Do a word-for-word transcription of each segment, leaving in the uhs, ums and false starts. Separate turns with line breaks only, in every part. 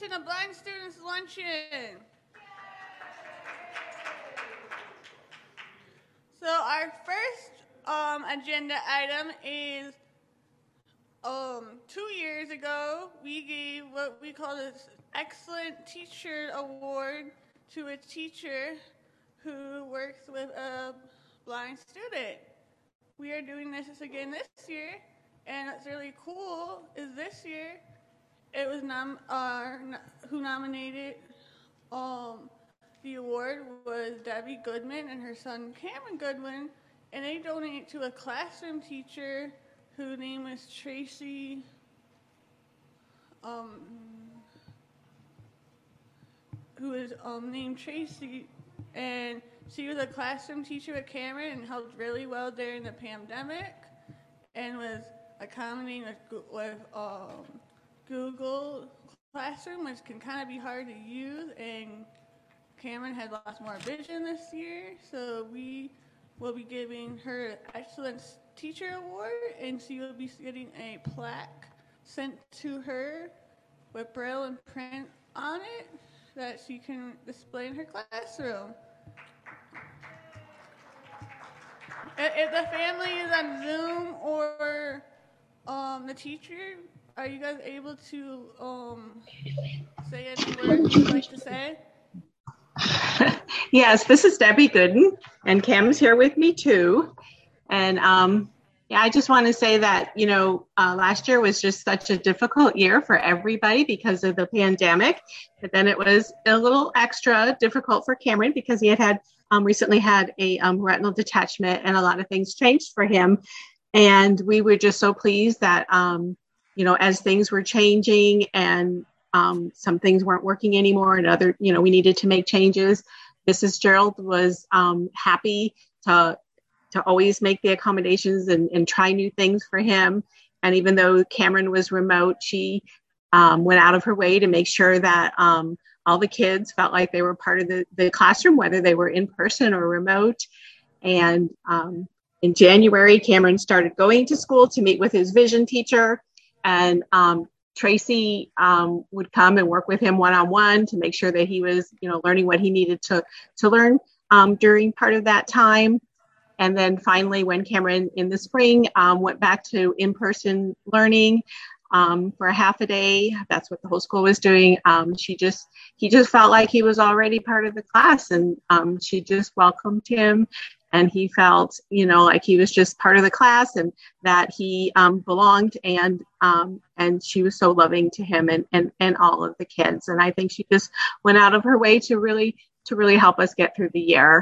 to Blind Students Luncheon. So our first um, agenda item is um, two years ago, we gave what we call the Excellent Teacher Award to a teacher who works with a blind student. We are doing this again this year, and what's really cool is this year it was nom- uh, who nominated um, the award was Debbie Goodman and her son Cameron Goodwin, and they donated to a classroom teacher whose name was Tracy. Um, who is um, named Tracy, and she was a classroom teacher at Cameron and helped really well during the pandemic, and was accommodating with, with um, Google Classroom, which can kind of be hard to use, and Cameron had lost more vision this year, so we will be giving her Excellence Teacher Award, and she will be getting a plaque sent to her with braille and print on it that she can display in her classroom. If the family is on Zoom or um, the teacher, are you guys able to um, say any words you'd like to say?
Yes, this is Debbie Gooden, and Cam's here with me too. And um, yeah, I just want to say that, you know, uh, last year was just such a difficult year for everybody because of the pandemic. But then it was a little extra difficult for Cameron because he had had um, recently had a um, retinal detachment, and a lot of things changed for him. And we were just so pleased that, um, you know, as things were changing and um, some things weren't working anymore, and other, you know, we needed to make changes. Missus Gerald was um, happy to to always make the accommodations and, and try new things for him. And even though Cameron was remote, she um, went out of her way to make sure that um, all the kids felt like they were part of the, the classroom, whether they were in person or remote. And um, in January, Cameron started going to school to meet with his vision teacher. And um, Tracy um, would come and work with him one-on-one to make sure that he was, you know, learning what he needed to, to learn um, during part of that time. And then finally, when Cameron in the spring um, went back to in-person learning um, for a half a day, that's what the whole school was doing. Um, she just, he just felt like he was already part of the class, and um, she just welcomed him, and he felt, you know, like he was just part of the class, and that he um, belonged, and um, and she was so loving to him and and and all of the kids. And I think she just went out of her way to really to really help us get through the year.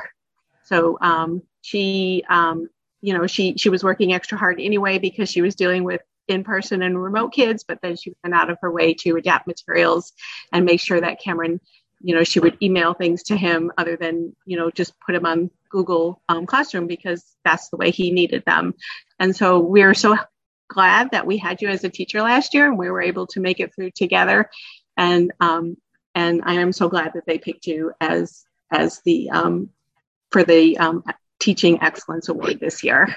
So um, she, um, you know, she she was working extra hard anyway because she was dealing with in-person and remote kids, but then she went out of her way to adapt materials and make sure that Cameron, you know, she would email things to him other than, you know, just put them on Google um, Classroom because that's the way he needed them. And so we're so glad that we had you as a teacher last year, and we were able to make it through together. And um, and I am so glad that they picked you as as the um, for the um, Teaching Excellence Award this year.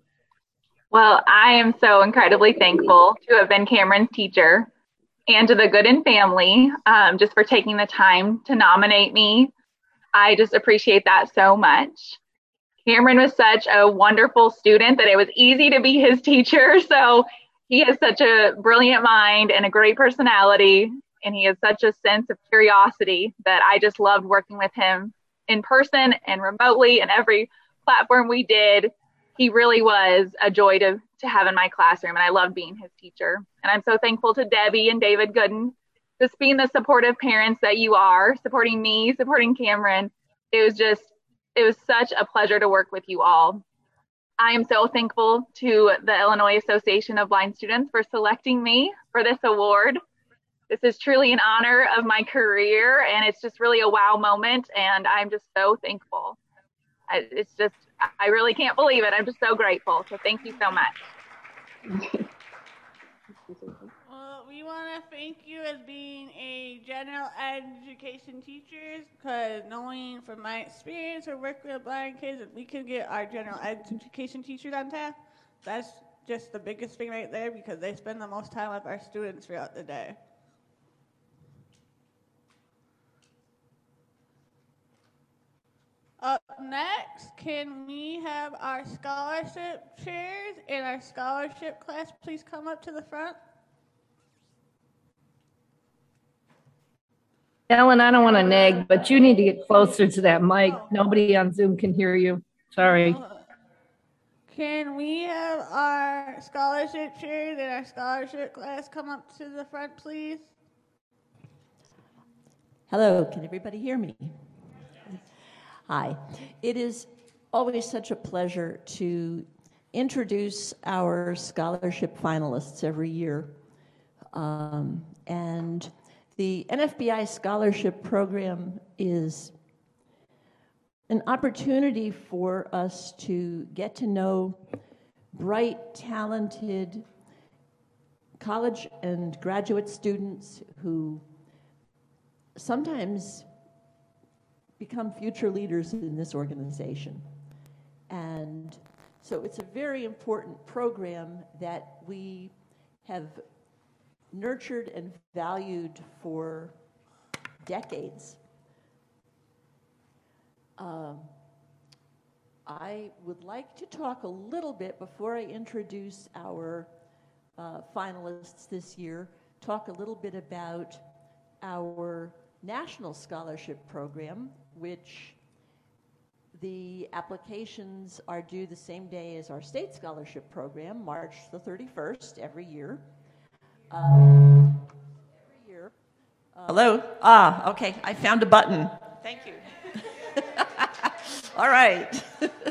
Well, I am so incredibly thankful to have been Cameron's teacher, and to the Gooden family um, just for taking the time to nominate me. I just appreciate that so much. Cameron was such a wonderful student that it was easy to be his teacher. So he has such a brilliant mind and a great personality, and he has such a sense of curiosity that I just loved working with him in person and remotely, and every platform we did. He really was a joy to, to have in my classroom, and I loved being his teacher. And I'm so thankful to Debbie and David Gooden, just being the supportive parents that you are, supporting me, supporting Cameron. It was just, it was such a pleasure to work with you all. I am so thankful to the Illinois Association of Blind Students for selecting me for this award. This is truly an honor of my career, and it's just really a wow moment, and I'm just so thankful. It's just, I really can't believe it. I'm just so grateful. So thank you so much.
Well, we want to thank you as being a general education teacher, because knowing from my experience or work with blind kids, if we can get our general education teachers on task, that's just the biggest thing right there, because they spend the most time with our students throughout the day. up next, can we have our scholarship chairs and our scholarship class please come up to the front?
Ellen, I don't want to nag, but you need to get closer to that mic. Nobody on Zoom can hear you. Sorry.
Can we have our scholarship chairs and our scholarship class come up to the front, please?
Hello, can everybody hear me? Hi. It is always such a pleasure to introduce our scholarship finalists every year. Um, and the N F B I Scholarship Program is an opportunity for us to get to know bright, talented college and graduate students who sometimes become future leaders in this organization. And so it's a very important program that we have nurtured and valued for decades. Um, I would like to talk a little bit before I introduce our uh, finalists this year, talk a little bit about our National Scholarship Program, which the applications are due the same day as our State Scholarship Program, March the thirty-first, every year. Uh, every year. Uh, Hello? Ah, okay, I found a button. Thank you. All right.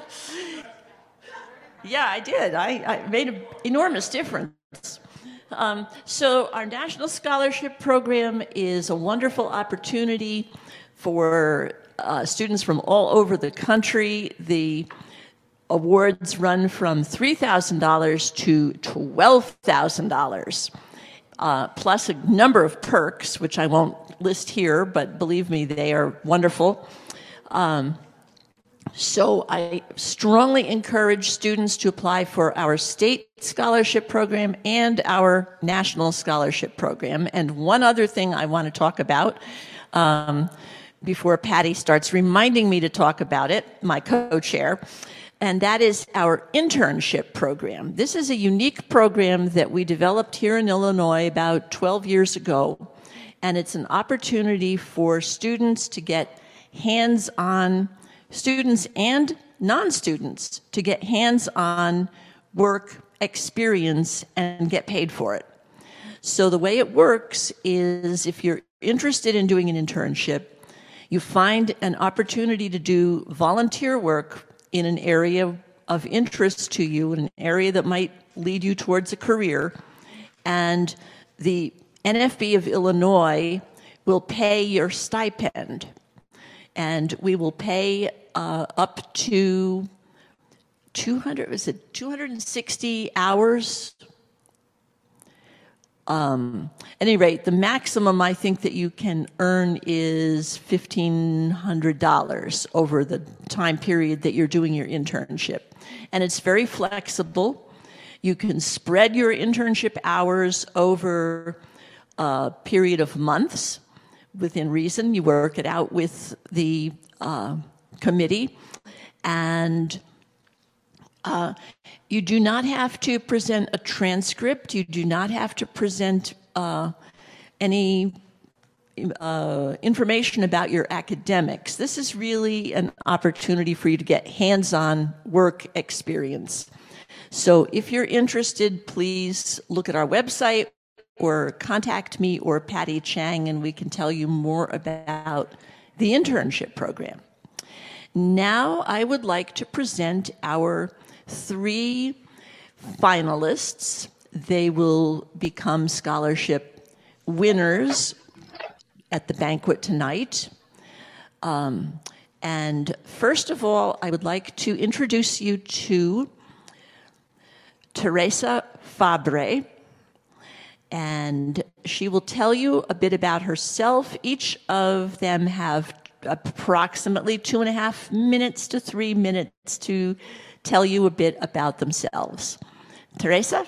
Yeah, I did. I, I made an enormous difference. Um, so our National Scholarship Program is a wonderful opportunity for uh, students from all over the country. The awards run from three thousand dollars to twelve thousand dollars, uh, plus a number of perks, which I won't list here, but believe me, they are wonderful. Um, So I strongly encourage students to apply for our state scholarship program and our national scholarship program. And one other thing I want to talk about um, before Patty starts reminding me to talk about it, my co-chair, and that is our internship program. This is a unique program that we developed here in Illinois about twelve years ago, and it's an opportunity for students to get hands-on students and non-students to get hands-on work experience and get paid for it. So the way it works is if you're interested in doing an internship, you find an opportunity to do volunteer work in an area of interest to you, in an area that might lead you towards a career, and the N F B of Illinois will pay your stipend. And we will pay uh, up to two hundred, was it two hundred sixty hours? Um, at any rate, the maximum I think that you can earn is fifteen hundred dollars over the time period that you're doing your internship. And it's very flexible. You can spread your internship hours over a period of months. Within reason, you work it out with the uh, committee, and uh, you do not have to present a transcript. You do not have to present uh, any uh, information about your academics. This is really an opportunity for you to get hands-on work experience. So if you're interested, please look at our website or contact me or Patty Chang, and we can tell you more about the internship program. Now I would like to present our three finalists. They will become scholarship winners at the banquet tonight. Um, and first of all, I would like to introduce you to Teresa Fabre, and she will tell you a bit about herself. Each of them have approximately two and a half minutes to three minutes to tell you a bit about themselves. Teresa?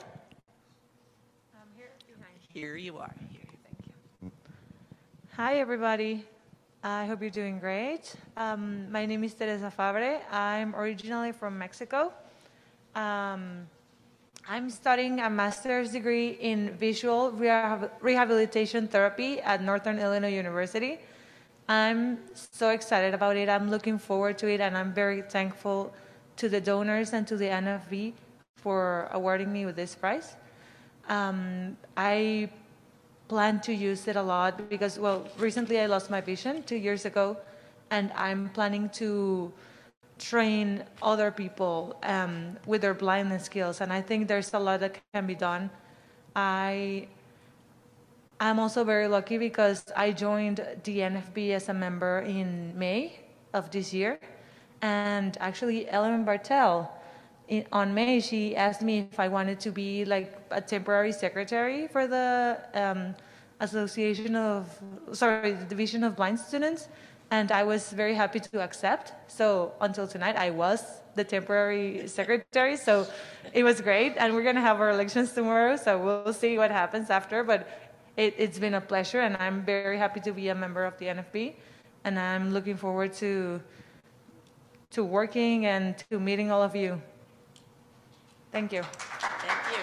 I'm here behind.
Here you are. Here, thank you.
Hi, everybody. I hope you're doing great. Um, my name is Teresa Fabre. I'm originally from Mexico. Um, I'm studying a master's degree in visual rehab rehabilitation therapy at Northern Illinois University. I'm so excited about it. I'm looking forward to it, and I'm very thankful to the donors and to the N F B for awarding me with this prize. Um, I plan to use it a lot because, well, recently I lost my vision two years ago, and I'm planning to train other people um, with their blindness skills, and I think there's a lot that can be done. I I'm also very lucky because I joined the N F B as a member in May of this year, and actually Ellen Bartel, in, on May, she asked me if I wanted to be like a temporary secretary for the um, Association of, sorry, the Division of Blind Students, and I was very happy to accept. So until tonight, I was the temporary secretary, so it was great, and we're gonna have our elections tomorrow, so we'll see what happens after, but it, it's been a pleasure, and I'm very happy to be a member of the N F B, and I'm looking forward to, to working and to meeting all of you. Thank you.
Thank you.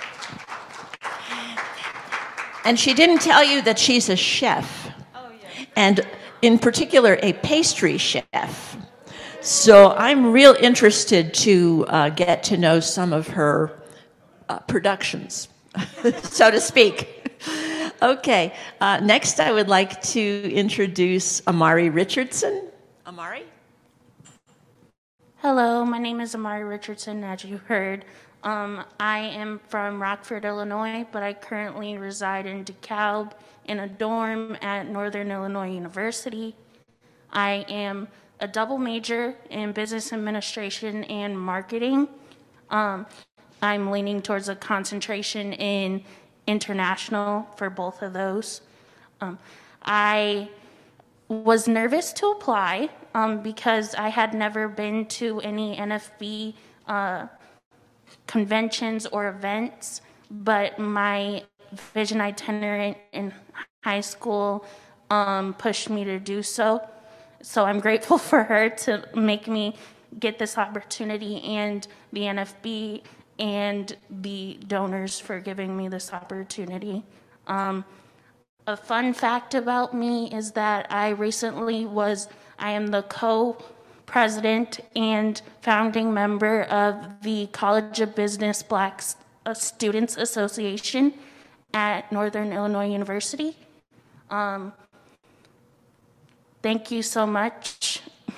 And she didn't tell you that she's a chef.
Oh, yeah.
And in particular, a pastry chef. So I'm real interested to uh, get to know some of her uh, productions, so to speak. Okay, uh, next I would like to introduce Amari Richardson. Amari?
Hello, my name is Amari Richardson, as you heard. Um, I am from Rockford, Illinois, but I currently reside in DeKalb in a dorm at Northern Illinois University. I am a double major in business administration and marketing. Um, I'm leaning towards a concentration in international for both of those. Um, I was nervous to apply um, because I had never been to any N F B uh, conventions or events, but my vision itinerant in high school um, pushed me to do so. So I'm grateful for her to make me get this opportunity, and the N F B and the donors for giving me this opportunity. Um, a fun fact about me is that I recently was, I am the co-president and founding member of the College of Business Black Students Association at Northern Illinois University. Um, thank you so much.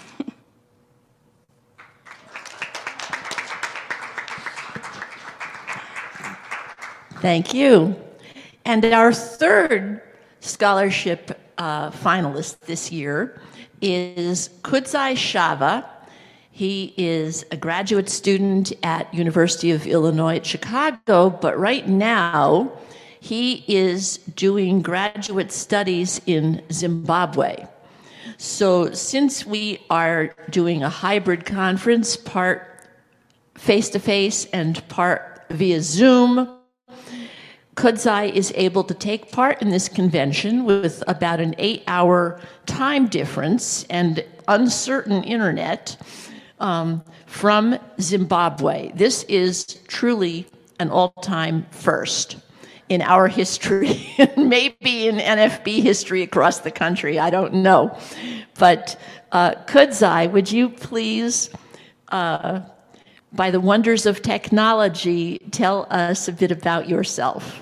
Thank you. And our third scholarship uh, finalist this year is Kudzai Shava. He is a graduate student at University of Illinois at Chicago, but right now he is doing graduate studies in Zimbabwe. So since we are doing a hybrid conference, part face-to-face and part via Zoom, Kudzai is able to take part in this convention with about an eight-hour time difference and uncertain internet um, from Zimbabwe. This is truly an all-time first in our history, and maybe in N F B history across the country. I don't know. But uh, Kudzai, would you please, uh, by the wonders of technology, tell us a bit about yourself?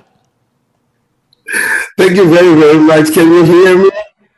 Thank you very, very much. Can you hear me?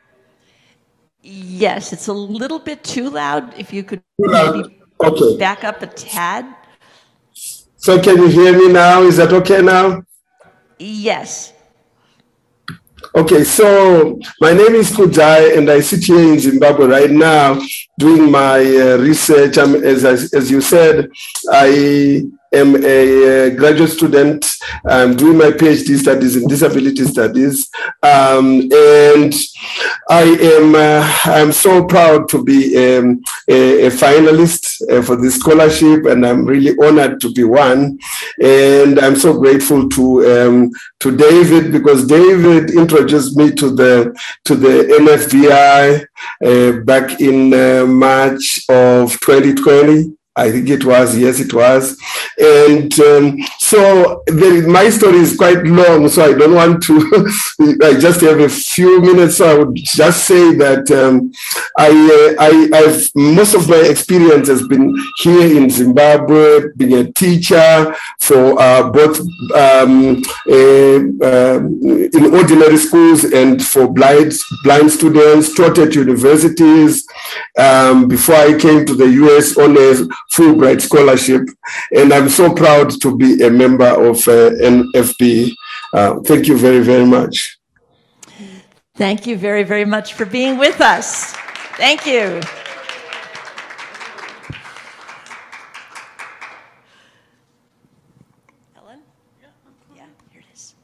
Yes, it's a little bit too loud. If you could
Loud.
maybe
Okay.
back up a tad.
So can you hear me now? Is that okay now?
Yes.
Okay, so my name is Kudzai, and I sit here in Zimbabwe right now doing my uh, research. Um, as, as, as you said, I am a graduate student. I'm doing my PhD studies in disability studies. Um, and I am uh, I'm so proud to be um, a, a finalist uh, for this scholarship, and I'm really honored to be one. And I'm so grateful to um, to David, because David introduced me to the to the N F B I uh, back in uh, March of twenty twenty. I think it was, yes, it was. And um, so the, my story is quite long, so I don't want to, I just have a few minutes, so I would just say that um, I, uh, I, I've, most of my experience has been here in Zimbabwe, being a teacher for uh, both um, uh, um, in ordinary schools and for blind, blind students, taught at universities. Um, before I came to the U S on a Fulbright scholarship, and I'm so proud to be a member of uh, N F B. Uh, thank you very, very much.
Thank you very, very much for being with us. Thank you. Ellen? Yeah, here it is.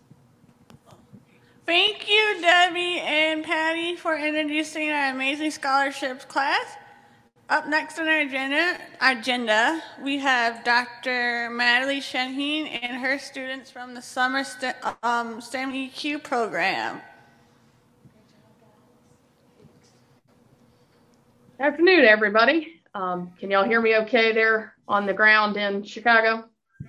Thank you, Debbie and Patty, for introducing our amazing scholarships class. Up next on our agenda, agenda we have Doctor Madeline Shenheen and her students from the Summer STEM, um, STEM E Q program.
Afternoon, everybody. Um, can y'all hear me okay there on the ground in Chicago?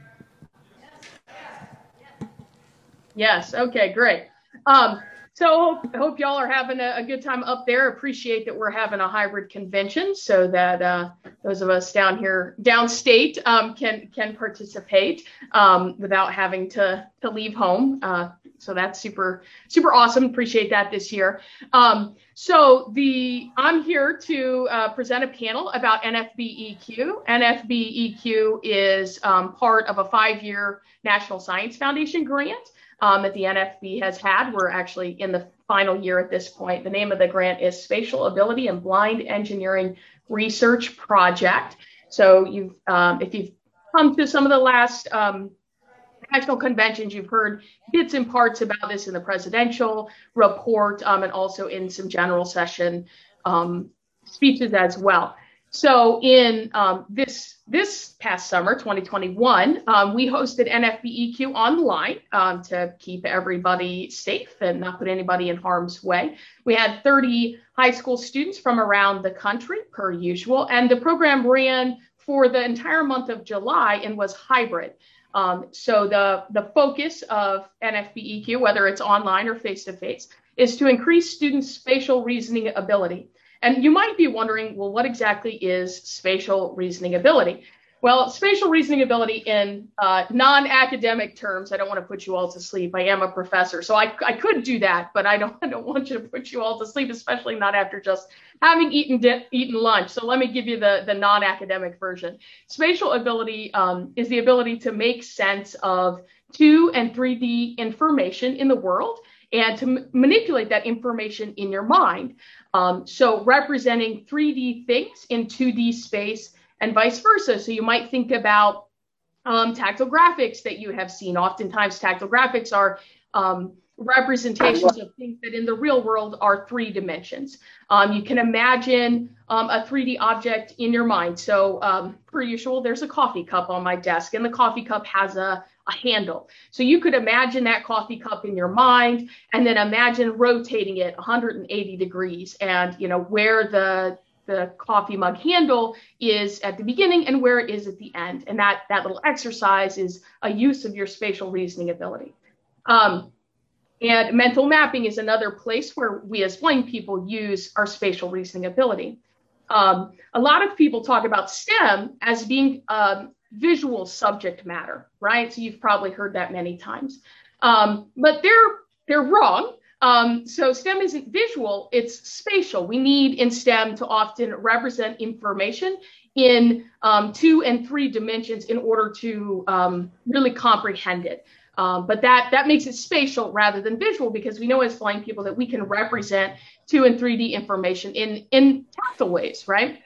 Yes, okay, great. Um, So I hope y'all are having a, a good time up there. Appreciate that we're having a hybrid convention so that uh, those of us down here, downstate, um, can can participate um, without having to to leave home. Uh, so that's super super awesome. Appreciate that this year. Um, so the I'm here to uh, present a panel about N F B E Q. N F B E Q is um, part of a five-year National Science Foundation grant Um, that the N F B has had. We're actually in the final year at this point. The name of the grant is Spatial Ability and Blind Engineering Research Project. So you've, um, if you've come to some of the last um, national conventions, you've heard bits and parts about this in the presidential report um, and also in some general session um, speeches as well. So in um, this this past summer, twenty twenty-one, um, we hosted N F B E Q online um, to keep everybody safe and not put anybody in harm's way. We had thirty high school students from around the country, per usual, and the program ran for the entire month of July and was hybrid. Um, so the, the focus of N F B E Q, whether it's online or face-to-face, is to increase students' spatial reasoning ability. And you might be wondering, well, what exactly is spatial reasoning ability? Well, spatial reasoning ability in uh, non-academic terms, I don't want to put you all to sleep. I am a professor, so I, I could do that, but I don't, I don't want you to put you all to sleep, especially not after just having eaten, eaten lunch. So let me give you the, the non-academic version. Spatial ability um, is the ability to make sense of two and three D information in the world and to m- manipulate that information in your mind. Um, so representing three D things in two D space and vice versa. So you might think about um, tactile graphics that you have seen. Oftentimes tactile graphics are um, representations of things that in the real world are three dimensions. Um, you can imagine um, a three D object in your mind. So um, per usual, there's a coffee cup on my desk and the coffee cup has a a handle. So you could imagine that coffee cup in your mind and then imagine rotating it one hundred eighty degrees and, you know, where the the coffee mug handle is at the beginning and where it is at the end. And that, that little exercise is a use of your spatial reasoning ability. Um, and mental mapping is another place where we as blind people use our spatial reasoning ability. Um, a lot of people talk about STEM as being um, visual subject matter, right? So you've probably heard that many times, um, but they're they're wrong. Um, so STEM isn't visual, it's spatial. We need in STEM to often represent information in um, two and three dimensions in order to um, really comprehend it. Um, but that that makes it spatial rather than visual, because we know as blind people that we can represent two and three D information in in tactile ways, right?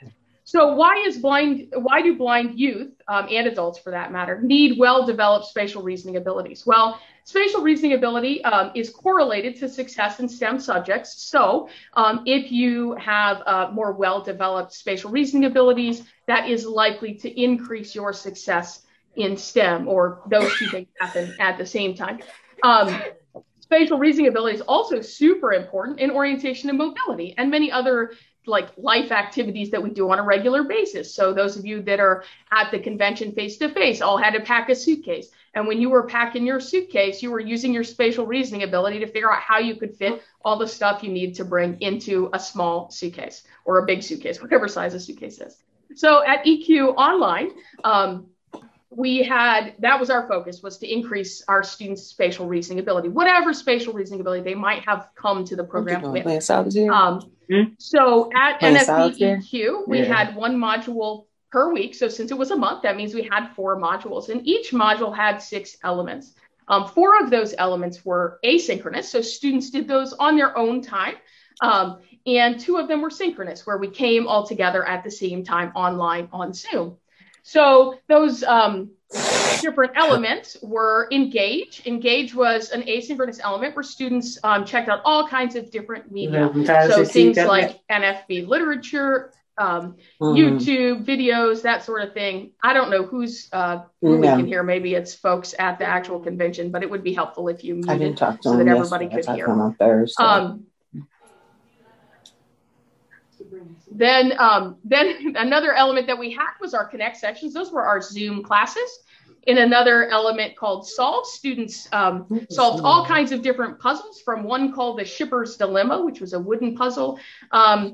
So why is blind, why do blind youth, um, and adults for that matter, need well-developed spatial reasoning abilities? Well, spatial reasoning ability um, is correlated to success in STEM subjects. So um, if you have uh, more well-developed spatial reasoning abilities, that is likely to increase your success in STEM, or those two things happen at the same time. Um, spatial reasoning ability is also super important in orientation and mobility and many other like life activities that we do on a regular basis. So those of you that are at the convention face-to-face all had to pack a suitcase. And when you were packing your suitcase, you were using your spatial reasoning ability to figure out how you could fit all the stuff you need to bring into a small suitcase or a big suitcase, whatever size a suitcase is. So at E Q Online, um, we had, that was our focus, was to increase our students' spatial reasoning ability, whatever spatial reasoning ability they might have come to the program with. Um, so at N F B E Q, we yeah. had one module per week. So since it was a month, that means we had four modules, and each module had six elements. Um, four of those elements were asynchronous, so students did those on their own time. Um, and two of them were synchronous, where we came all together at the same time online on Zoom. So those um, different elements were Engage. Engage was an asynchronous element where students um, checked out all kinds of different media. So things like N F B literature, um, mm-hmm. YouTube videos, that sort of thing. I don't know who's uh, who yeah. we can hear. Maybe it's folks at the actual convention, but it would be helpful if you muted so that everybody could hear. Um, Then, um, then another element that we had was our Connect sections. Those were our Zoom classes. In another element called Solve, students um, solved all kinds of different puzzles, from one called the Shipper's Dilemma, which was a wooden puzzle, um,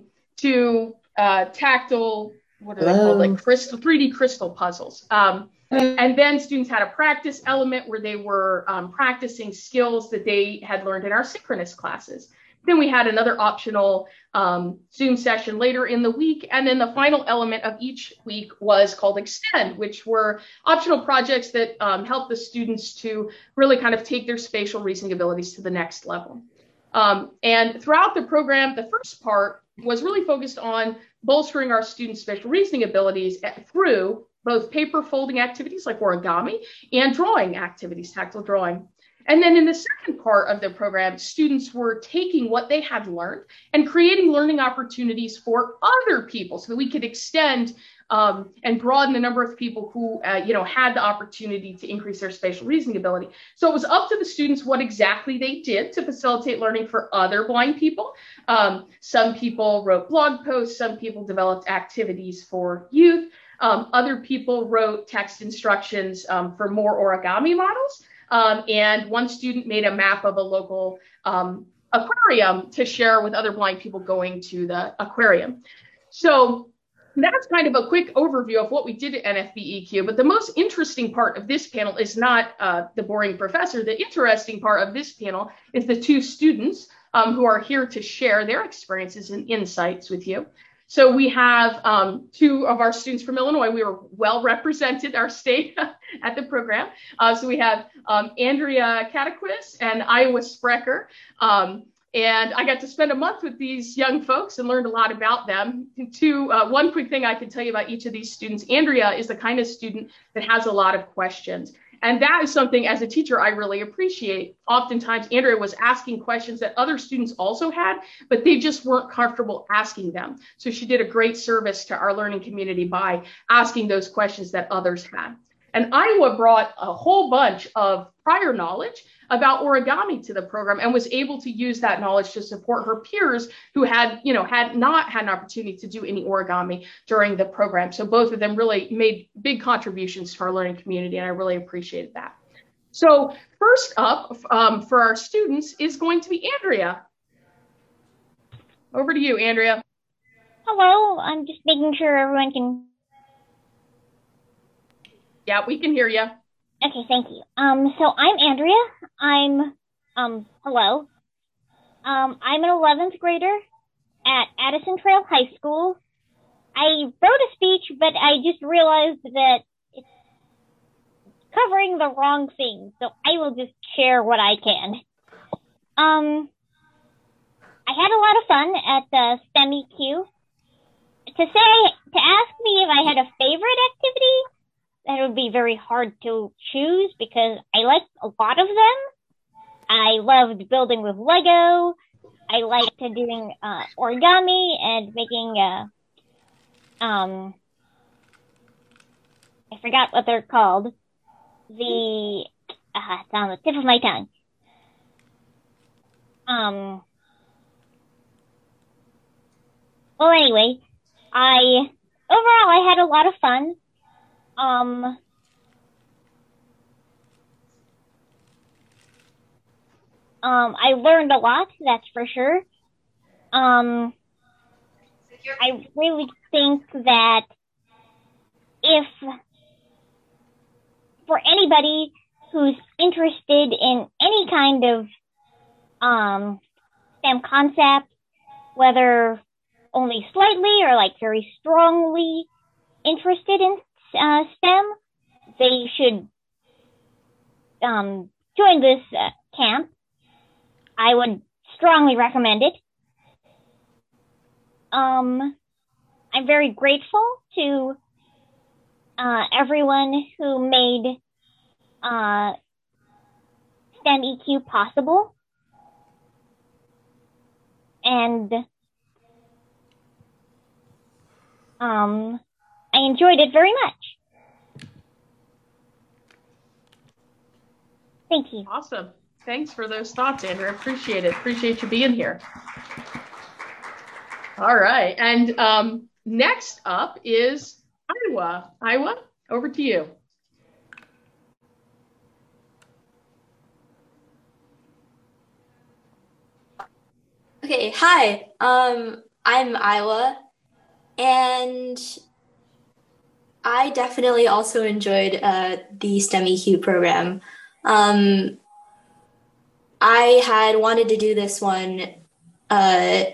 to uh, tactile, what are they called, like crystal, three D crystal puzzles. Um, and then students had a practice element where they were um, practicing skills that they had learned in our synchronous classes. Then we had another optional um, Zoom session later in the week. And then the final element of each week was called Extend, which were optional projects that um, helped the students to really kind of take their spatial reasoning abilities to the next level. Um, and throughout the program, the first part was really focused on bolstering our students' spatial reasoning abilities at, through both paper folding activities like origami and drawing activities, tactile drawing. And then in the second part of the program, students were taking what they had learned and creating learning opportunities for other people so that we could extend um, and broaden the number of people who uh, you know, had the opportunity to increase their spatial reasoning ability. So it was up to the students what exactly they did to facilitate learning for other blind people. Um, some people wrote blog posts, some people developed activities for youth, um, other people wrote text instructions um, for more origami models. Um, and one student made a map of a local um, aquarium to share with other blind people going to the aquarium. So that's kind of a quick overview of what we did at N F B E Q. But the most interesting part of this panel is not uh, the boring professor. The interesting part of this panel is the two students um, who are here to share their experiences and insights with you. So we have um, two of our students from Illinois. We were well represented, our state, at the program. Uh, so we have um, Andrea Catechis and Iowa Sprecher. Um, and I got to spend a month with these young folks and learned a lot about them. Two, uh, one quick thing I can tell you about each of these students. Andrea is the kind of student that has a lot of questions. And that is something, as a teacher, I really appreciate. Oftentimes, Andrea was asking questions that other students also had, but they just weren't comfortable asking them. So she did a great service to our learning community by asking those questions that others had. And Iowa brought a whole bunch of prior knowledge about origami to the program and was able to use that knowledge to support her peers who had, you know, had not had an opportunity to do any origami during the program. So both of them really made big contributions to our learning community, and I really appreciated that. So first up um, for our students is going to be Andrea. Over to you, Andrea.
Hello, I'm just making sure everyone can.
Yeah, we can hear you.
Okay, thank you. Um, so I'm Andrea. I'm, um, hello. Um, I'm an eleventh grader at Addison Trail High School. I wrote a speech, but I just realized that it's covering the wrong thing, so I will just share what I can. Um, I had a lot of fun at the STEM E Q. to say, to ask me if I had a favorite activity, that would be very hard to choose because I liked a lot of them. I loved building with Lego. I liked doing uh, origami and making, uh, um, I forgot what they're called. The, uh, it's on the tip of my tongue. Um, well, anyway, I, overall, I had a lot of fun. Um, um, I learned a lot, that's for sure. Um, I really think that if, for anybody who's interested in any kind of um, STEM concept, whether only slightly or like very strongly interested in uh, STEM, they should um, join this uh, camp. I would strongly recommend it. Um, I'm very grateful to uh, everyone who made uh, STEM E Q possible. And um, I enjoyed it very much. Thank you.
Awesome. Thanks for those thoughts, Andrew. Appreciate it. Appreciate you being here. All right. And um, next up is Iowa. Iowa, over to you.
Okay, hi. Um, I'm Iowa, and I definitely also enjoyed uh, the STEM E Q program. Um, I had wanted to do this one uh,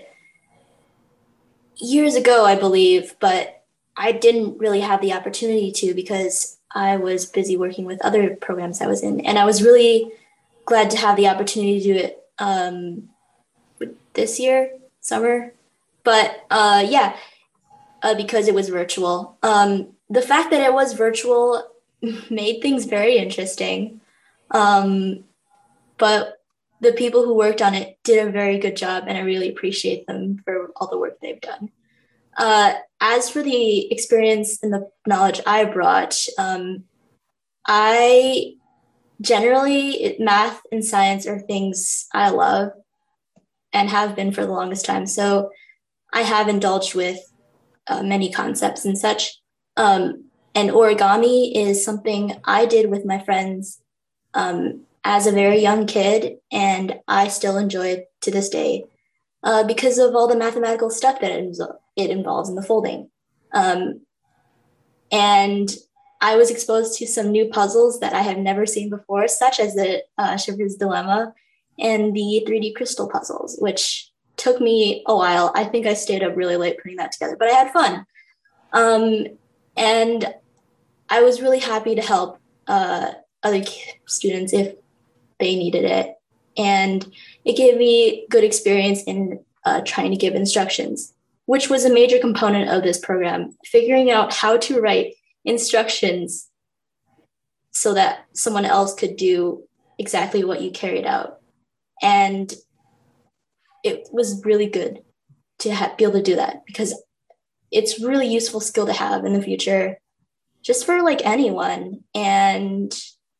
years ago, I believe, but I didn't really have the opportunity to because I was busy working with other programs I was in. And I was really glad to have the opportunity to do it um, this year, summer. But uh, yeah, uh, because it was virtual. Um, the fact that it was virtual made things very interesting. Um, but the people who worked on it did a very good job, and I really appreciate them for all the work they've done. Uh, as for the experience and the knowledge I brought, um, I generally, it, math and science are things I love and have been for the longest time. So I have indulged with uh, many concepts and such. Um, and origami is something I did with my friends um, as a very young kid, and I still enjoy it to this day uh, because of all the mathematical stuff that it, it involves in the folding. Um, and I was exposed to some new puzzles that I have never seen before, such as the uh, Shivers Dilemma and the three D crystal puzzles, which took me a while. I think I stayed up really late putting that together, but I had fun. Um, and I was really happy to help uh, other students if they needed it. And it gave me good experience in uh, trying to give instructions, which was a major component of this program, figuring out how to write instructions so that someone else could do exactly what you carried out. And it was really good to ha- be able to do that because it's really useful skill to have in the future, just for like anyone. And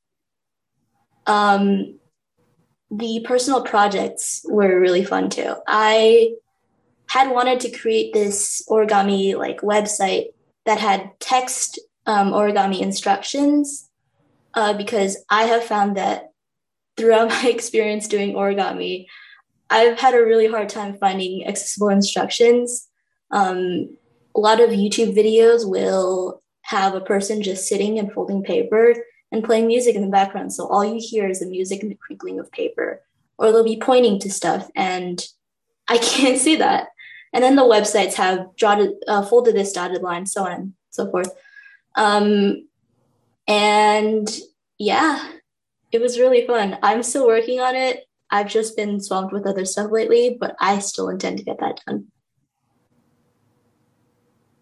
um, the personal projects were really fun too. I had wanted to create this origami like website that had text um, origami instructions uh, because I have found that throughout my experience doing origami, I've had a really hard time finding accessible instructions. Um, a lot of YouTube videos will have a person just sitting and folding paper and playing music in the background. So all you hear is the music and the crinkling of paper, or they'll be pointing to stuff and I can't see that. And then the websites have dotted, uh, folded this dotted line, so on and so forth. Um, and yeah, it was really fun. I'm still working on it. I've just been swamped with other stuff lately, but I still intend to get that done.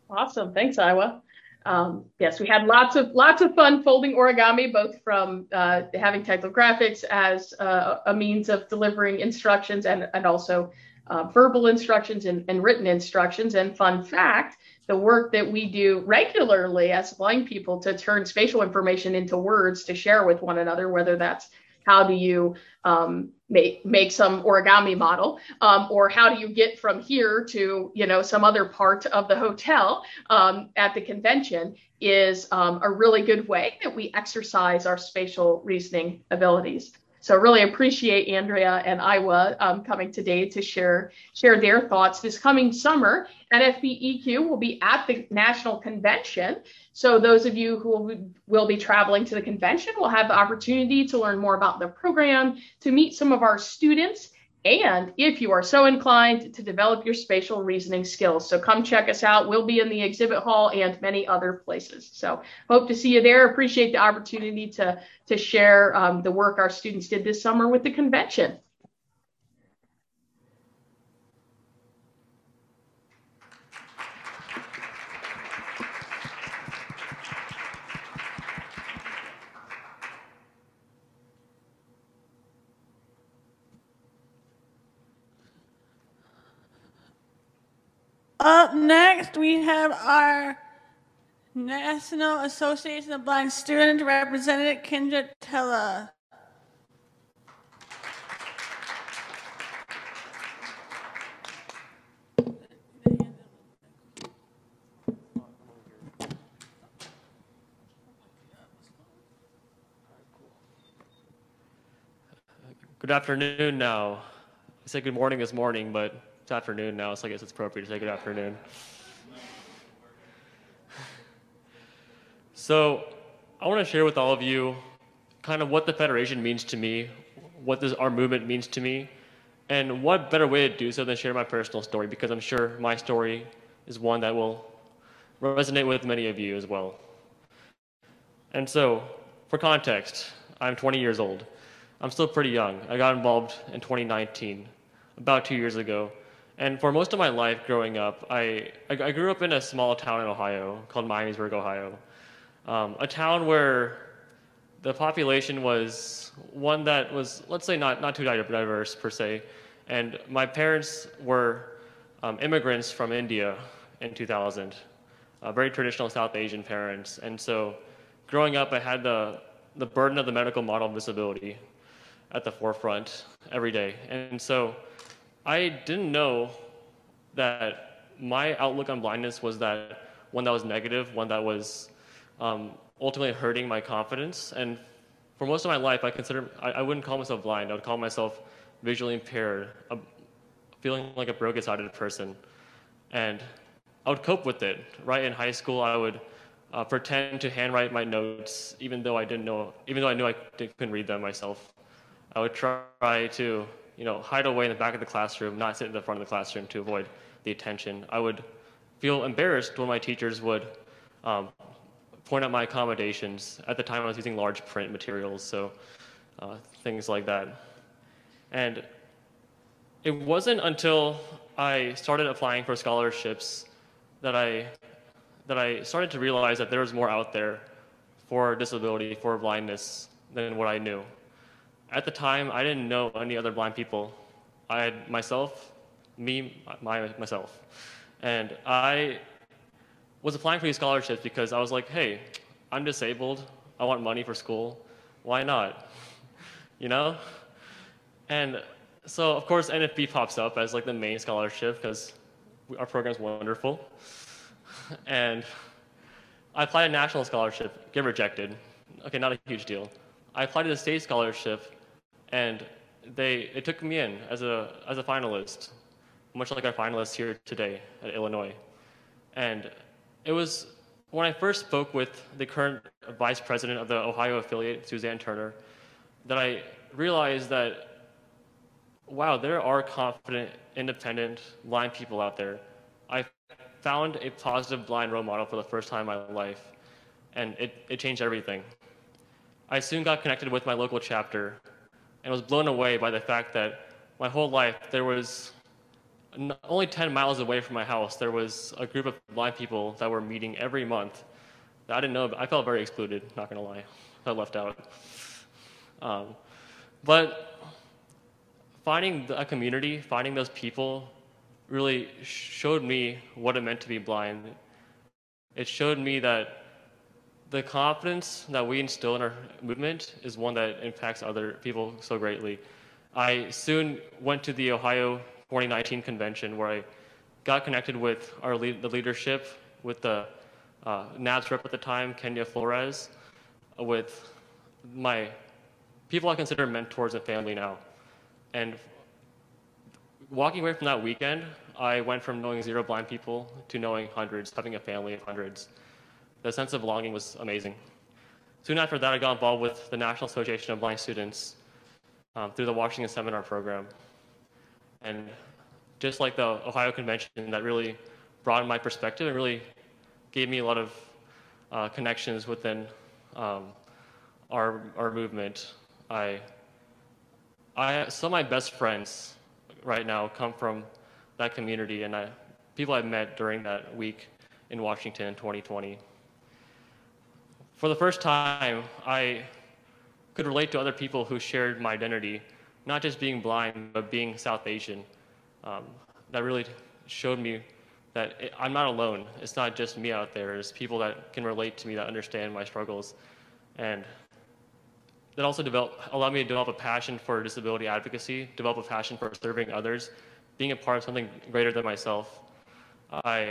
Awesome. Thanks, Iowa. Um, yes, we had lots of lots of fun folding origami, both from uh, having typographics as uh, a means of delivering instructions and, and also uh, verbal instructions and, and written instructions. And fun fact, the work that we do regularly as blind people to turn spatial information into words to share with one another, whether that's how do you um, make, make some origami model, um, or how do you get from here to, you know, some other part of the hotel um, at the convention, is um, a really good way that we exercise our spatial reasoning abilities. So really appreciate Andrea and Iowa um, coming today to share, share their thoughts. This coming summer, N F B E Q will be at the National Convention. So those of you who will, will be traveling to the convention will have the opportunity to learn more about the program, to meet some of our students, and if you are so inclined, to develop your spatial reasoning skills. So come check us out. We'll be in the exhibit hall and many other places. So hope to see you there. Appreciate the opportunity to, to share um, the work our students did this summer with the convention.
Up next, we have our National Association of Blind Students Representative, Kendra Tella.
Good afternoon now. I said good morning this morning, but it's afternoon now, so I guess it's appropriate to say good afternoon. So I want to share with all of you kind of what the Federation means to me, what this, our movement means to me, and what better way to do so than share my personal story, because I'm sure my story is one that will resonate with many of you as well. And so, for context, I'm twenty years old. I'm still pretty young. I got involved in twenty nineteen, about two years ago. And for most of my life growing up, I, I grew up in a small town in Ohio called Miamisburg, Ohio. Um, a town where the population was one that was, let's say, not, not too diverse per se. And my parents were um, immigrants from India in two thousand, uh, very traditional South Asian parents. And so growing up, I had the, the burden of the medical model of disability at the forefront every day. And so I didn't know that my outlook on blindness was that one that was negative, one that was um, ultimately hurting my confidence. And for most of my life, I consider I, I wouldn't call myself blind. I would call myself visually impaired, a, feeling like a broken-sided person. And I would cope with it. Right in high school, I would uh, pretend to handwrite my notes, even though I didn't know, even though I knew I couldn't read them myself. I would try to, you know, hide away in the back of the classroom, not sit in the front of the classroom to avoid the attention. I would feel embarrassed when my teachers would um, point out my accommodations. At the time, I was using large print materials, so uh, things like that. And it wasn't until I started applying for scholarships that I that I started to realize that there was more out there for disability, for blindness, than what I knew. At the time, I didn't know any other blind people. I had myself, me, my, myself. And I was applying for these scholarships because I was like, hey, I'm disabled. I want money for school. Why not? You know? And so, of course, N F B pops up as like the main scholarship because our program's wonderful. And I applied a national scholarship, get rejected. Okay, not a huge deal. I applied to the state scholarship, and they it took me in as a as a finalist, much like our finalists here today at Illinois. And it was when I first spoke with the current vice president of the Ohio affiliate, Suzanne Turner, that I realized that, wow, there are confident, independent, blind people out there. I found a positive blind role model for the first time in my life, and it, it changed everything. I soon got connected with my local chapter and was blown away by the fact that my whole life there was only ten miles away from my house, there was a group of blind people that were meeting every month. I didn't know, I felt very excluded, not gonna lie. I felt left out. Um, but finding a community, finding those people really showed me what it meant to be blind. It showed me that the confidence that we instill in our movement is one that impacts other people so greatly. I soon went to the Ohio twenty nineteen convention where I got connected with our lead, the leadership, with the uh, N A B S rep at the time, Kenya Flores, with my people I consider mentors and family now. And walking away from that weekend, I went from knowing zero blind people to knowing hundreds, having a family of hundreds. The sense of belonging was amazing. Soon after that, I got involved with the National Association of Blind Students um, through the Washington Seminar Program. And just like the Ohio Convention, that really broadened my perspective and really gave me a lot of uh, connections within um, our, our movement. I, I, some of my best friends right now come from that community and I, people I've met during that week in Washington in twenty twenty. For the first time, I could relate to other people who shared my identity, not just being blind, but being South Asian. Um, that really showed me that it, I'm not alone. It's not just me out there. There's people that can relate to me, that understand my struggles. And that also developed, allowed me to develop a passion for disability advocacy, develop a passion for serving others, being a part of something greater than myself. I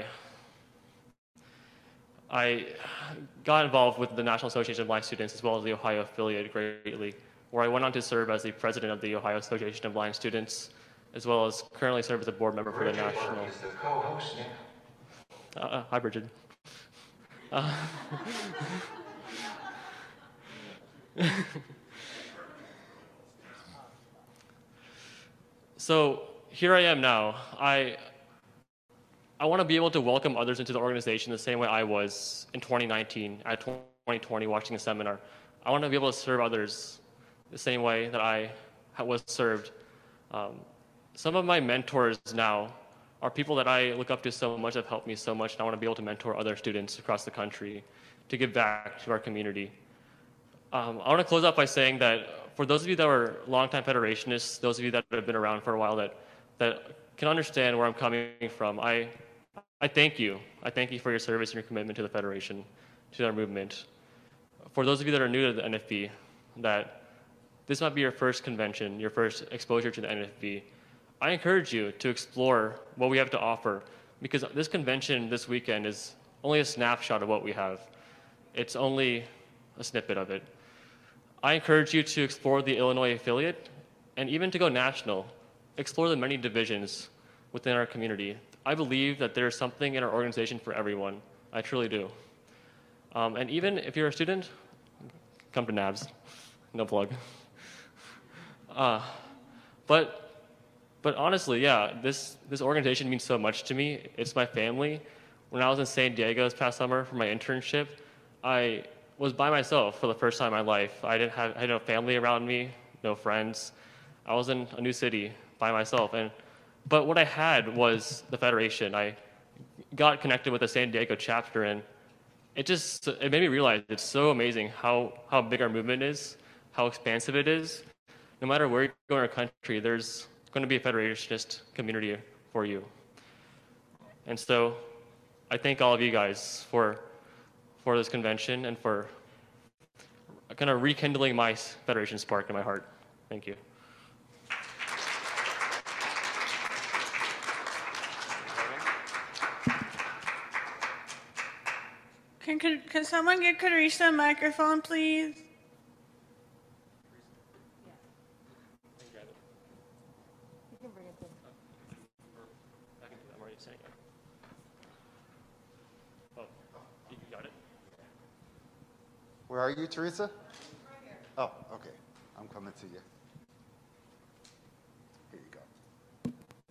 I got involved with the National Association of Blind Students as well as the Ohio affiliate greatly, where I went on to serve as the president of the Ohio Association of Blind Students, as well as currently serve as a board member for the national. Uh, uh, hi, Bridget. Uh, so here I am now. I I want to be able to welcome others into the organization the same way I was in twenty nineteen at twenty twenty watching a seminar. I want to be able to serve others the same way that I was served. Um, some of my mentors now are people that I look up to so much, have helped me so much, and I want to be able to mentor other students across the country to give back to our community. Um, I want to close out by saying that for those of you that are longtime Federationists, those of you that have been around for a while that, that can understand where I'm coming from, I I thank you. I thank you for your service and your commitment to the Federation, to our movement. For those of you that are new to the N F B, that this might be your first convention, your first exposure to the N F B, I encourage you to explore what we have to offer, because this convention this weekend is only a snapshot of what we have. It's only a snippet of it. I encourage you to explore the Illinois affiliate and even to go national, explore the many divisions within our community. I believe that there's something in our organization for everyone. I truly do. Um, and even if you're a student, come to N A B S. No plug. Uh, but, but honestly, yeah, this, this organization means so much to me. It's my family. When I was in San Diego this past summer for my internship, I was by myself for the first time in my life. I didn't have I had no family around me, no friends. I was in a new city by myself. And But what I had was the Federation. I got connected with the San Diego chapter, and it just it made me realize it's so amazing how, how big our movement is, how expansive it is. No matter where you go in our country, there's going to be a Federationist community for you. And so I thank all of you guys for, for this convention and for kind of rekindling my Federation spark in my heart. Thank you.
Can, can, can someone get Carissa a microphone, please?
Where are you, Teresa? Oh, okay. I'm coming to you. Here you go.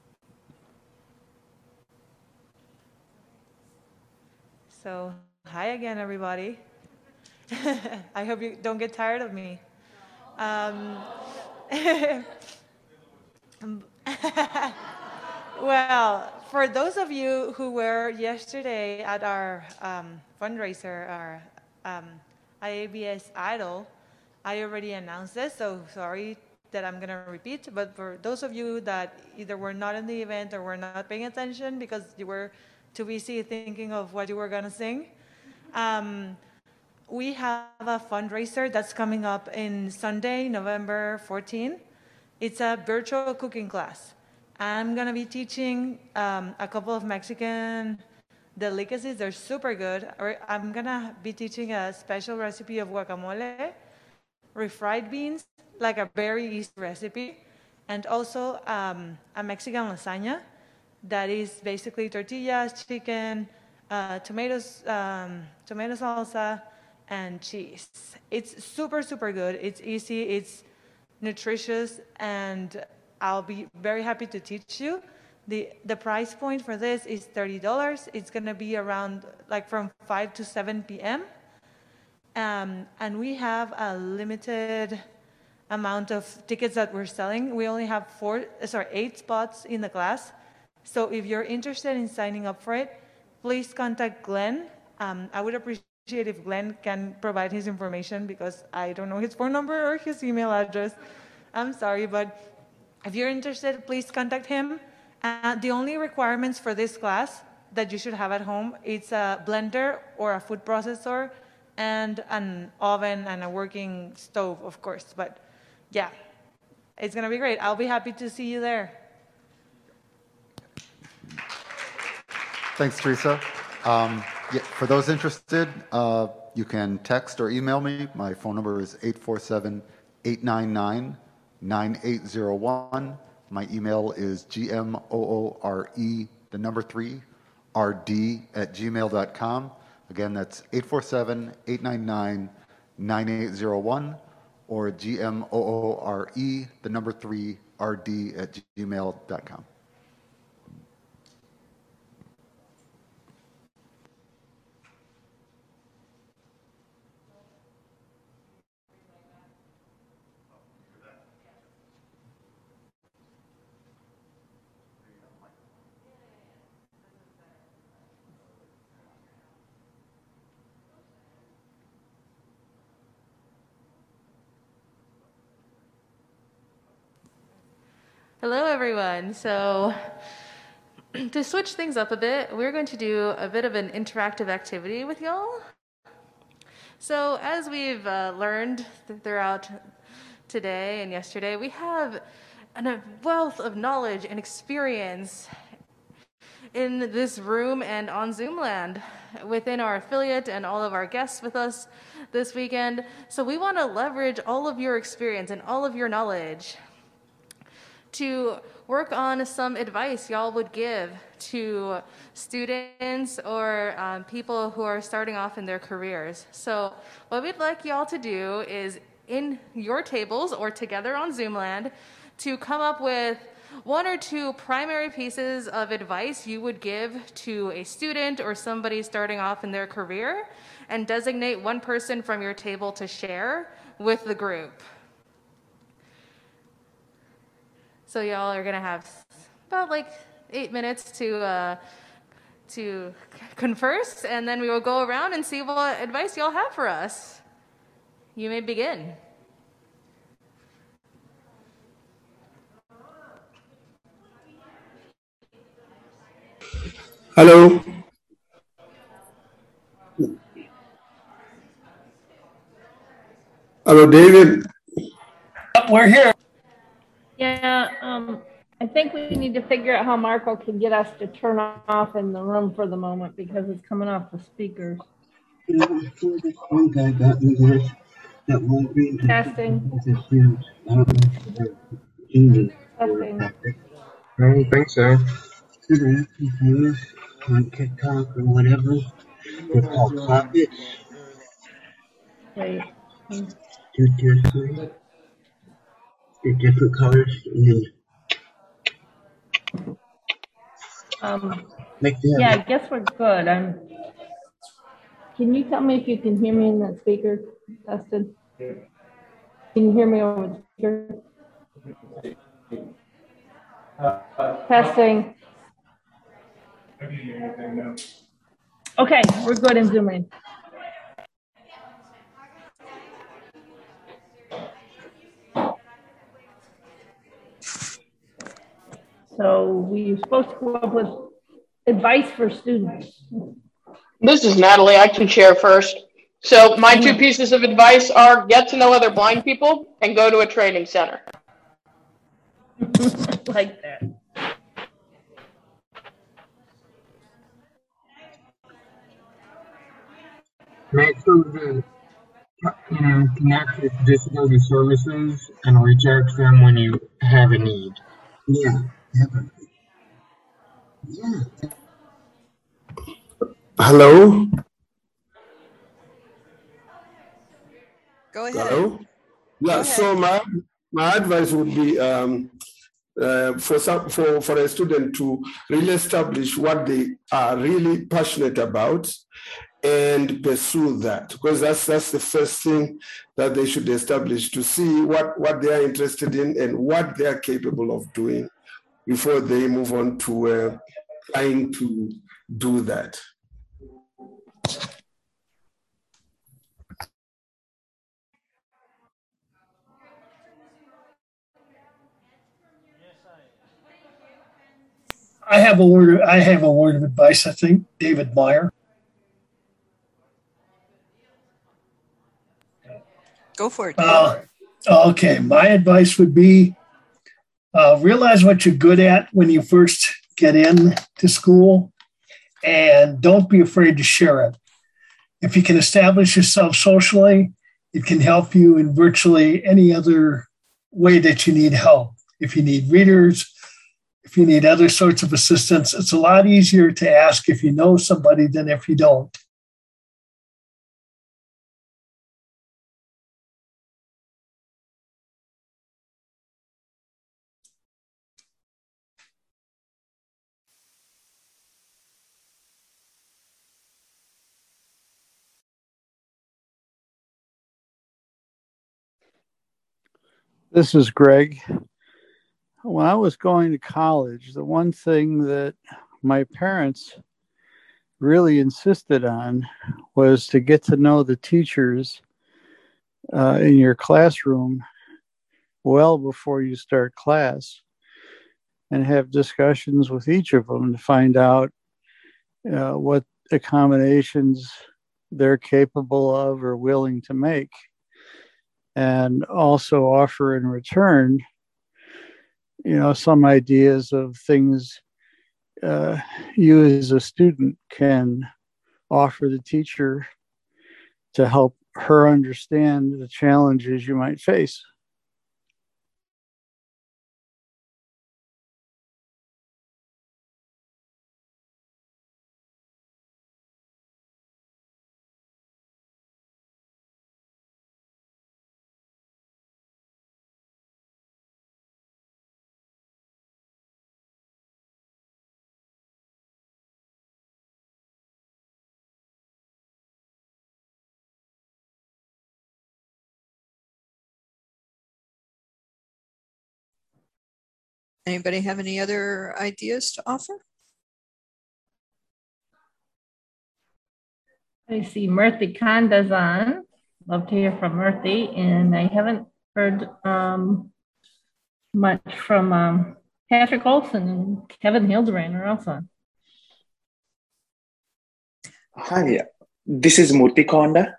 So, hi again, everybody. I hope you don't get tired of me. Um, Well, for those of you who were yesterday at our um, fundraiser, our um, I A B S Idol, I already announced this, so sorry that I'm going to repeat. But for those of you that either were not in the event or were not paying attention because you were too busy thinking of what you were going to sing, um, we have a fundraiser that's coming up in Sunday, November fourteenth. It's a virtual cooking class. I'm going to be teaching um, a couple of Mexican delicacies. They're super good. Or I'm going to be teaching a special recipe of guacamole, refried beans, like a very easy recipe, and also um, a Mexican lasagna that is basically tortillas, chicken, uh, tomatoes, um, tomato salsa, and cheese. It's super, super good. It's easy. It's nutritious, and I'll be very happy to teach you. The the price point for this is thirty dollars. It's going to be around like from five to seven p m Um, and we have a limited amount of tickets that we're selling. We only have four, sorry, eight spots in the class. So if you're interested in signing up for it, please contact Glenn. Um, I would appreciate if Glenn can provide his information because I don't know his phone number or his email address. I'm sorry, but if you're interested, please contact him. Uh, the only requirements for this class that you should have at home, it's a blender or a food processor and an oven and a working stove, of course. But yeah, it's going to be great. I'll be happy to see you there.
Thanks, Teresa. Um, yeah, for those interested, uh, you can text or email me. My phone number is eight four seven, eight nine nine, nine eight zero one. My email is G M O O R E, the number three, R D at gmail dot com. Again, that's eight four seven, eight nine nine, nine eight zero one or G M O O R E, the number three, R D at gmail dot com.
Hello, everyone. So to switch things up a bit, we're going to do a bit of an interactive activity with y'all. So as we've uh, learned throughout today and yesterday, we have a wealth of knowledge and experience in this room and on Zoom land within our affiliate and all of our guests with us this weekend. So we want to leverage all of your experience and all of your knowledge to work on some advice y'all would give to students or um, people who are starting off in their careers. So what we'd like y'all to do is in your tables or together on Zoomland to come up with one or two primary pieces of advice you would give to a student or somebody starting off in their career, and designate one person from your table to share with the group. So y'all are gonna have about like eight minutes to uh, to converse, and then we will go around and see what advice y'all have for us. You may begin.
Hello. Hello, David.
We're here. Yeah, um, I think we need to figure out how Marco can get us to turn off in the room for the moment because it's coming off the speakers.
One guy got me there. That one green
Testing.
Testing. I don't think so. They're famous on TikTok or whatever. They're called carpets.
Wait.
They're different. They're different colors. And then
Um,
like that.
yeah, I guess we're good. I'm. Can you tell me if you can hear me in that speaker, Dustin? Can you hear me over the speaker? Testing. Okay, we're good in Zooming. So we're supposed to come up with advice for students.
This is Natalie. I can share first. So my two pieces of advice are get to know other blind people and go to a training center.
Like that.
Make sure to, you know, connect with disability services and reach out to them when you have a need. Yeah. Yeah.
Hello?
Go ahead.
Hello? Yeah, so my, my advice would be um, uh, for, some, for, for a student to really establish what they are really passionate about and pursue that, because that's that's the first thing that they should establish, to see what, what they are interested in and what they are capable of doing before they move on to uh, trying to do that.
I have a word. Of, I have a word of advice. I think David Meyer.
Go for it.
Uh, okay, my advice would be uh, realize what you're good at when you first get in to school, and don't be afraid to share it. If you can establish yourself socially, it can help you in virtually any other way that you need help. If you need readers, if you need other sorts of assistance, it's a lot easier to ask if you know somebody than if you don't.
This is Greg. When I was going to college, the one thing that my parents really insisted on was to get to know the teachers uh, in your classroom well before you start class, and have discussions with each of them to find out uh, what accommodations they're capable of or willing to make, and also offer in return, you know, some ideas of things uh, you as a student can offer the teacher to help her understand the challenges you might face.
Anybody have any other ideas to offer?
I see Murthy Kanda's on. Love to hear from Murthy. And I haven't heard um, much from um, Patrick Olson and Kevin Hildebrand are also on.
Hi, this is Murthy Kanda.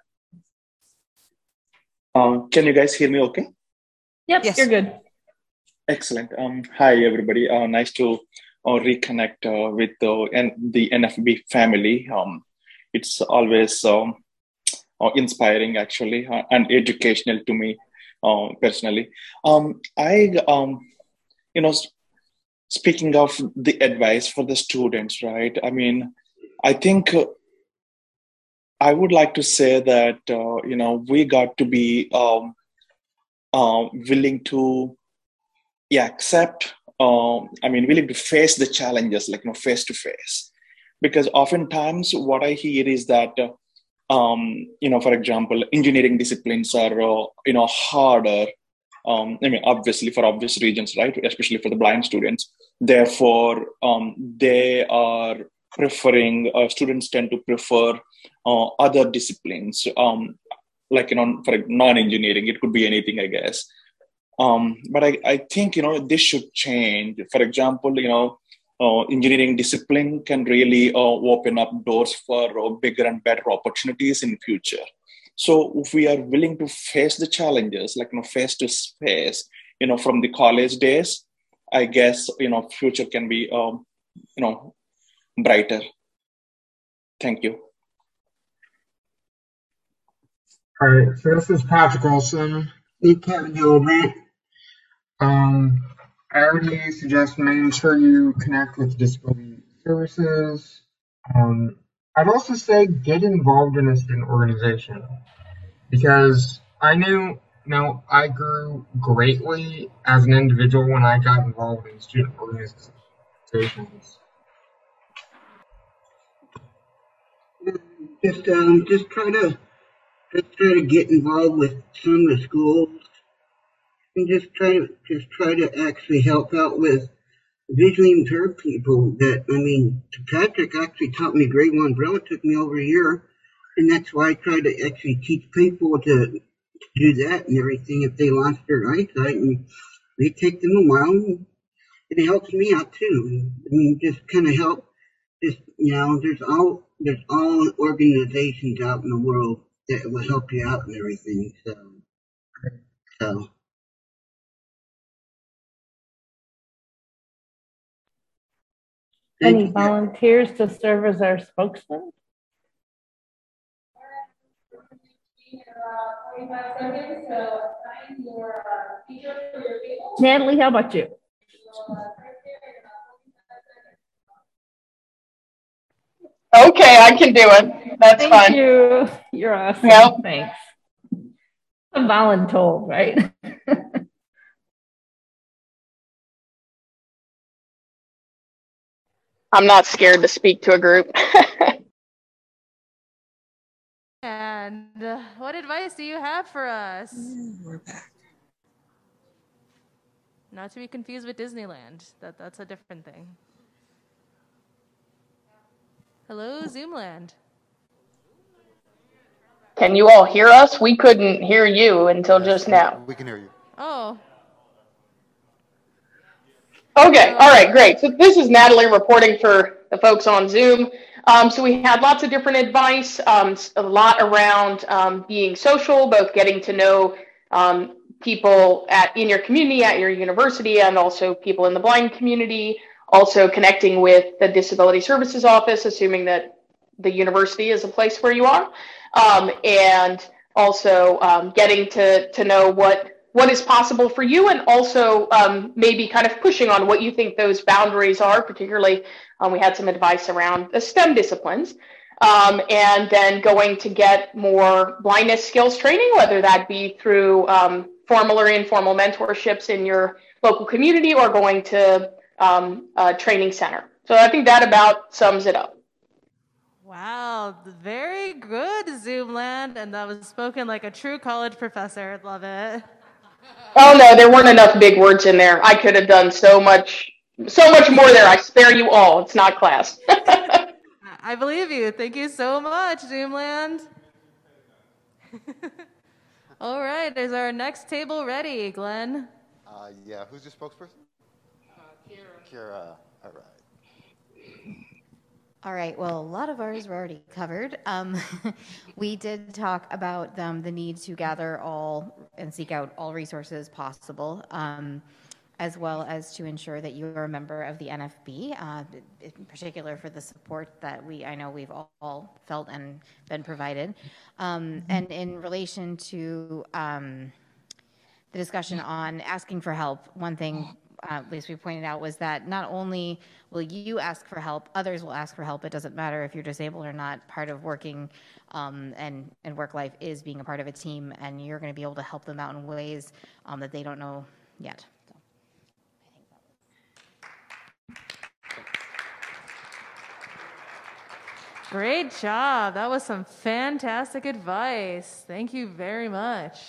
Uh, can you guys hear me okay?
Yep, yes. You're good.
Excellent. Um, hi, everybody. Uh, nice to uh, reconnect uh, with uh, N- the N F B family. Um, it's always um, uh, inspiring, actually, uh, and educational to me uh, personally. Um, I, um, you know, speaking of the advice for the students, right? I mean, I think uh, I would like to say that, uh, you know, we got to be um, uh, willing to Yeah, accept, um, I mean, willing to face the challenges, like, you know, face to face. Because oftentimes what I hear is that, uh, um, you know, for example, engineering disciplines are, uh, you know, harder. Um, I mean, obviously for obvious reasons, right? Especially for the blind students. Therefore, um, they are preferring, uh, students tend to prefer uh, other disciplines, um, like, you know, for non-engineering, it could be anything, I guess. Um, but I, I think, you know, this should change. For example, you know, uh, engineering discipline can really uh, open up doors for uh, bigger and better opportunities in future. So if we are willing to face the challenges, like, you know, face to face, you know, from the college days, I guess, you know, future can be, um, you know, brighter. Thank you.
All right, so this is Patrick Olson. Need Kevin Hildebrandt. Um, I already suggest making sure you connect with disability services. Um, I'd also say get involved in a student organization because I knew, you know, I grew greatly as an individual when I got involved in student organizations.
Just um, just try to just try to get involved with some of the schools, and just try to just try to actually help out with visually impaired people. That I mean, Patrick actually taught me grade one braille. It took me over a year, and that's why I try to actually teach people to, to do that and everything if they lost their eyesight, and they take them a while. And it helps me out too. I mean, just kind of help. Just, you know, there's all there's all organizations out in the world that will help you out and everything. So, so.
Any volunteers to serve as our spokesman? Natalie, how about you?
Okay, I can do it. That's
Thank
fine.
Thank you. You're awesome.
Yep.
Thanks. I'm voluntold, right?
I'm not scared to speak to a group.
And uh, what advice do you have for us?
We're back.
Not to be confused with Disneyland. That that's a different thing. Hello, Zoomland.
Can you all hear us? We couldn't hear you until
Yes,
just
we,
now.
we can hear you.
Oh.
Okay, all right, great. So this is Natalie reporting for the folks on Zoom. Um, so we had lots of different advice, um, a lot around um, being social, both getting to know um, people at in your community, at your university, and also people in the blind community, also connecting with the Disability Services Office, assuming that the university is a place where you are, um, and also um, getting to, to know what what is possible for you, and also um, maybe kind of pushing on what you think those boundaries are. Particularly, um, we had some advice around the STEM disciplines, um, and then going to get more blindness skills training, whether that be through um, formal or informal mentorships in your local community, or going to um, a training center. So I think that about sums it up.
Wow, very good, Zoomland, and that was spoken like a true college professor. Love it.
Oh no, there weren't enough big words in there. I could have done so much, so much more there. I spare you all. It's not class.
I believe you. Thank you so much, Zoomland. All right, is our next table ready, Glenn?
Uh, yeah, who's your spokesperson?
Uh, Kira.
Kira, all right.
All right, well, a lot of ours were already covered. Um, we did talk about um, the need to gather all and seek out all resources possible, um, as well as to ensure that you are a member of the N F B, uh, in particular for the support that we, I know we've all, all felt and been provided. Um, and in relation to um, the discussion on asking for help, one thing Uh, at least we pointed out, was that not only will you ask for help, others will ask for help. It doesn't matter if you're disabled or not. Part of working um, and, and work life is being a part of a team, and you're going to be able to help them out in ways um, that they don't know yet. So,
Great job. That was some fantastic advice. Thank you very much.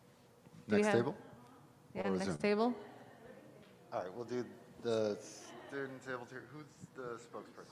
Do we
Next
have-
table?
Yeah,
Or
next
Zoom?
table.
All right, we'll do the students able to, who's the spokesperson?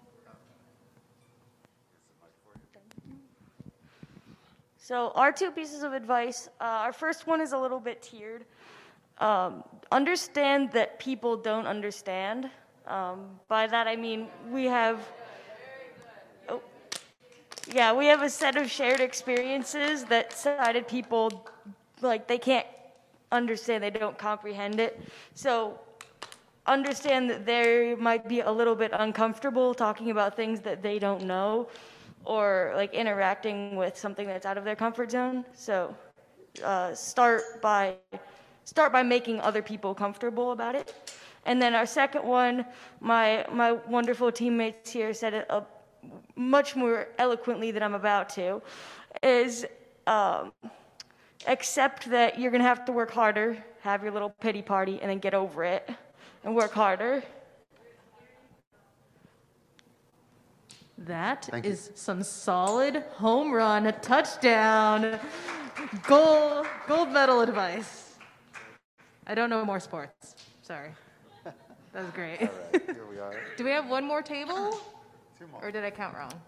So our two pieces of advice, uh, our first one is a little bit tiered. Um, understand that people don't understand. Um, by that I mean we have, oh, yeah, we have a set of shared experiences that sighted people, like they can't understand, they don't comprehend it. So understand that they might be a little bit uncomfortable talking about things that they don't know, or like interacting with something that's out of their comfort zone. So uh, start by start by making other people comfortable about it. And then our second one, my my wonderful teammates here said it uh, much more eloquently than I'm about to, is um, accept that you're gonna have to work harder, have your little pity party, and then get over it and work harder.
That
Thank
is
you.
some solid home run, touchdown, gold, gold medal advice. I don't know more sports. Sorry. That was great.
All right, here we are.
Do we have one more table?
Two more.
Or did I count wrong?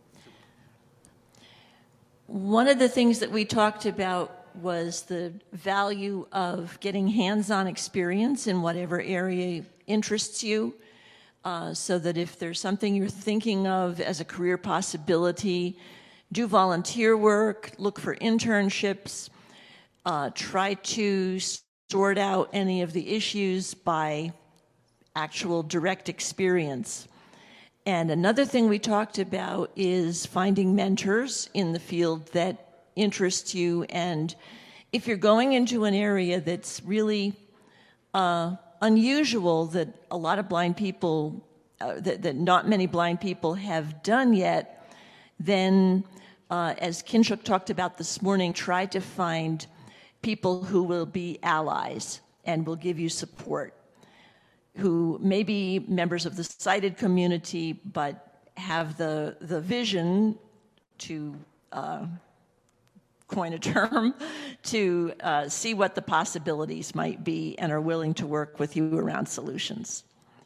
One of the things that we talked about was the value of getting hands-on experience in whatever area interests you, uh, so that if there's something you're thinking of as a career possibility, do volunteer work, look for internships, uh, try to sort out any of the issues by actual direct experience. And another thing we talked about is finding mentors in the field that interests you. And if you're going into an area that's really uh, unusual, that a lot of blind people, uh, that, that not many blind people have done yet, then uh, as Kinshuk talked about this morning, try to find people who will be allies and will give you support, who may be members of the sighted community, but have the, the vision, to uh, coin a term, to uh, see what the possibilities might be and are willing to work with you around solutions.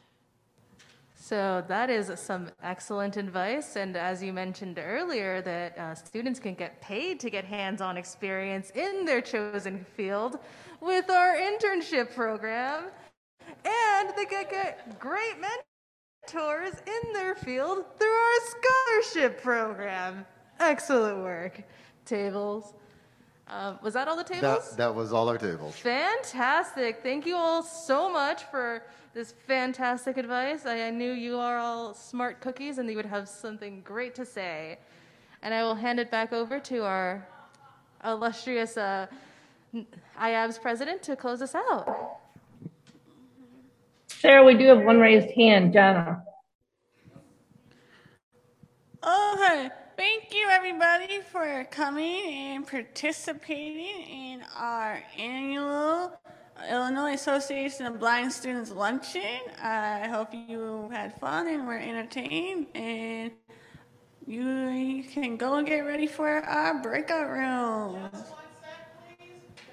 So that is some excellent advice. And as you mentioned earlier, that uh, students can get paid to get hands-on experience in their chosen field with our internship program. And they can get great mentors in their field through our scholarship program. Excellent work. Tables. Um, was that all the tables?
That, that was all our tables.
Fantastic. Thank you all so much for this fantastic advice. I, I knew you are all smart cookies and you would have something great to say. And I will hand it back over to our illustrious uh, I A B S president to close us out.
Sarah, we do have one raised hand, Jana.
Okay, thank you everybody for coming and participating in our annual Illinois Association of Blind Students Luncheon. I hope you had fun and were entertained, and you can go and get ready for our breakout rooms.